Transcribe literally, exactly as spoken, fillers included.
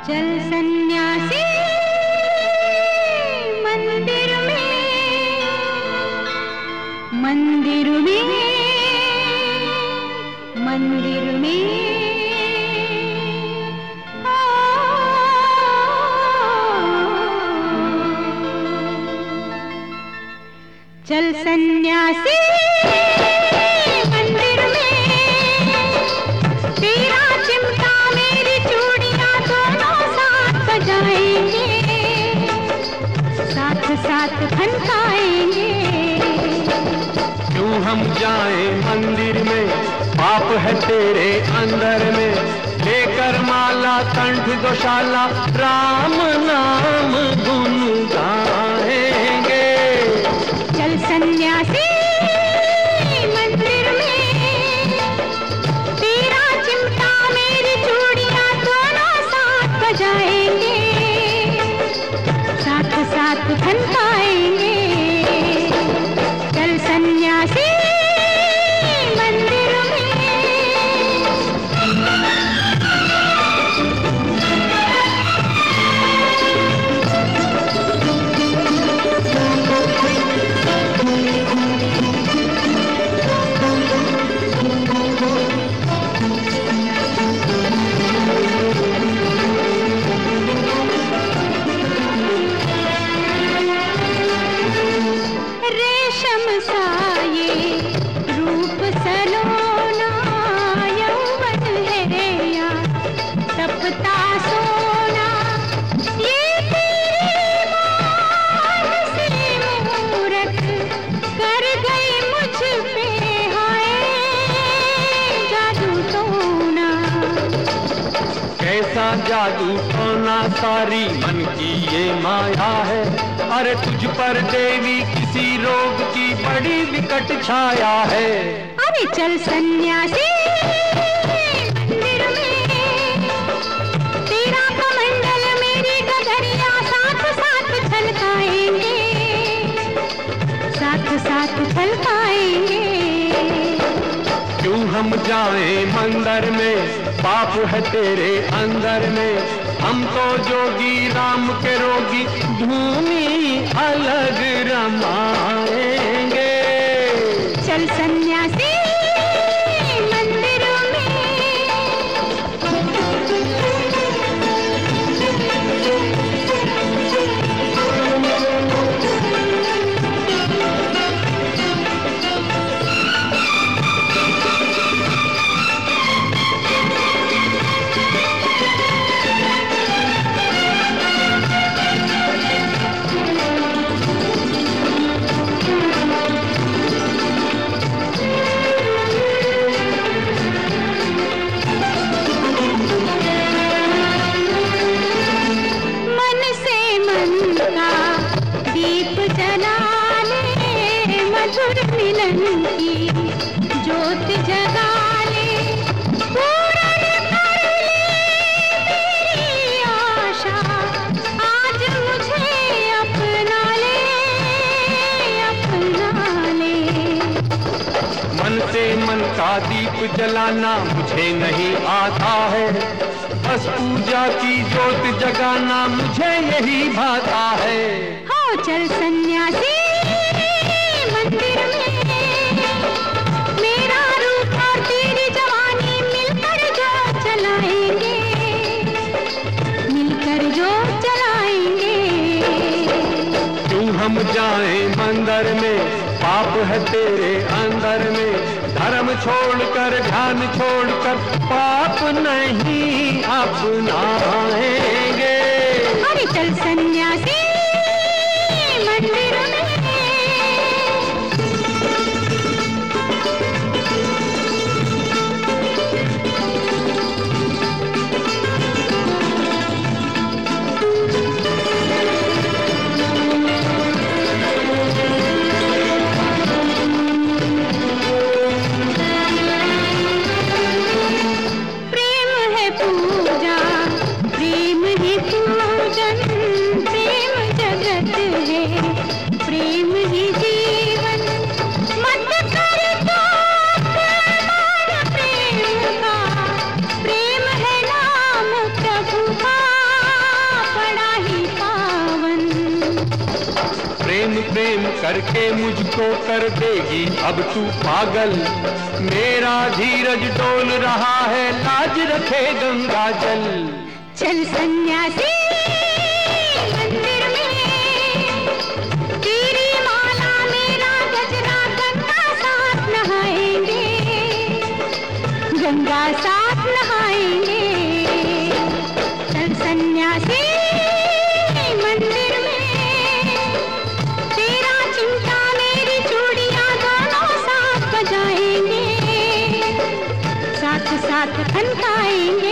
चल सन्यासी मंदिर में, मंदिर में, मंदिर में। चल सन्यासी मंदिर में, तेरा चिमटा मेरी चूड़ियां दोनों साथ बजाएंगे, साथ साथ खनकाएंगे। क्यों हम जाएं मंदिर में, पाप है तेरे अंदर में, लेकर माला कंठ गौशाला राम नाम गुन गाएंगे। चल सन्यासी मंदिर में, तेरा चिमटा मेरी चूड़ियां दोनों साथ बजाएंगे, साथ साथ खनकाएंगे। चल सन्यासी मंदिर में। रेशम सा ये रूप सलोना, यौवन है या तपता सोना, ये तेरी मान से मूरत कर गई मुझ पे, हाय जादू टोना। कैसा जादू टोना, सारी मन की ये माया है, अरे तुझ पर देवी किसी रोग की बड़ी विकट छाया है। अरे चल सन्यासी मंदिर में, तेरा कमंडल मेरी गगरिया साथ साथ छलकाएंगे, साथ साथ छलकाएंगे। क्यों हम जाएं मंदिर में, पाप है तेरे अंदर में, हम तो जोगी राम के रोगी धूनी अलग रमाएंगे। चल सन्यासी मंदिर में। दीप जला ले, मधुर मिलन की ज्योत जगा ले, पूर्ण कर ले मेरी आशा, आज मुझे अपना ले, अपना ले। मन से मन का दीप जलाना मुझे नहीं आता है, बस पूजा की ज्योत जगाना मुझे यही भाता है। हो चल सन्यासी मंदिर में, मेरा रूप और तेरी जवानी मिलकर जो चलाएंगे, मिलकर जो चलाएंगे। क्यों हम जाएं मंदिर में, पाप है तेरे अंदर में, धर्म छोड़कर ध्यान छोड़कर पाप नहीं अपनाएंगे। अरे चल सन्यासी मंदिर में। प्रेम करके मुझको कर देगी अब तू पागल। मेरा धीरज डोल रहा है, लाज रखे गंगा जल। चल सन्यासी मंदिर में, तेरी माला मेरा गजरा, गंगा साथ नहाएंगे, गंगा साथ नहाएंगे। चल सन्यासी मंदिर में, तेरा चिमटा मेरी चूड़ियां दोनों साथ बजाएंगे, साथ साथ खनकाएंगे।